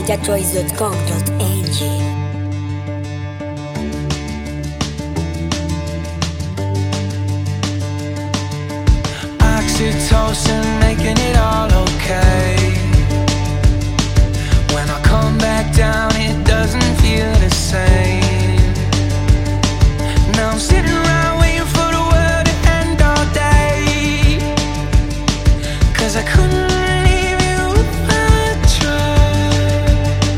nigerchoice.com.ng. Oxytocin, making it all okay. When I come back down, it doesn't feel the same. Now I'm sitting around waiting for the world to end all day, 'cause I couldn't leave you if I tried.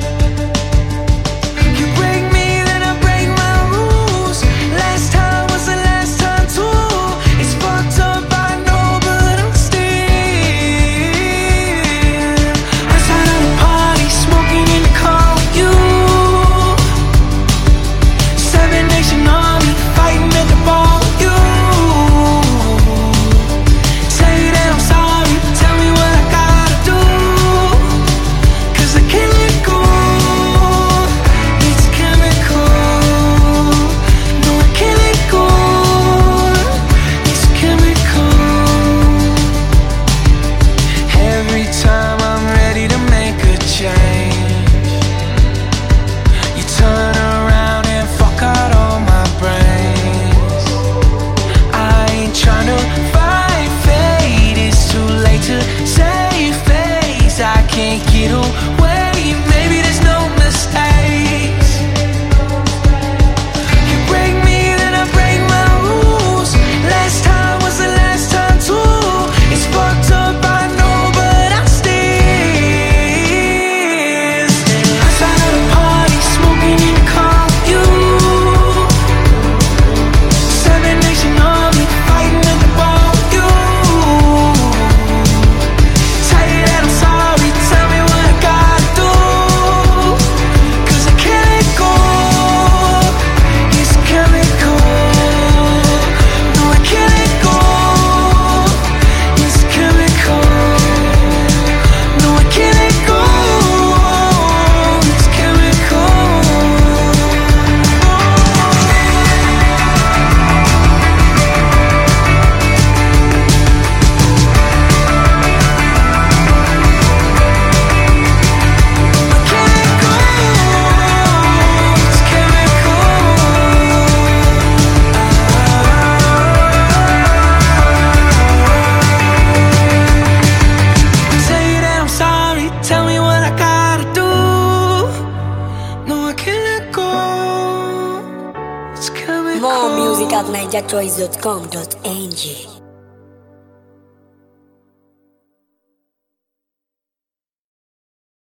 You break me, then I break my rules. Last time was the last time too. It's fucked up, I know, but I'm still outside of the party, smoking in the car with you. Seven Nation Army, fighting at the bar with you. Say that I'm sorry, tell me what I gotta do, 'cause I can't let go. It's chemical. No, I can't let go. It's chemical. Every time I'm ready to make a change, you turn around and fuck out all my brains. I ain't tryna fight fate, it's too late to save face. I can't get away, maybe there's no mistakes. You break me, then I break my rules. Last time was the last time too. It's fucked up, I know, but I'm still outside of the party, smoking in the car with you. Seven Nation Army, fighting at the bar with you. Tell you that I'm sorry, tell me what I gotta do, 'cause I can't let go. It's chemical. No, I can't let go. It's chemical. No, I can't let go. It's chemical. Say that I'm sorry, tell me what I gotta do. No, I can't let go. It's chemical. More music at nigerchoice.com.ng.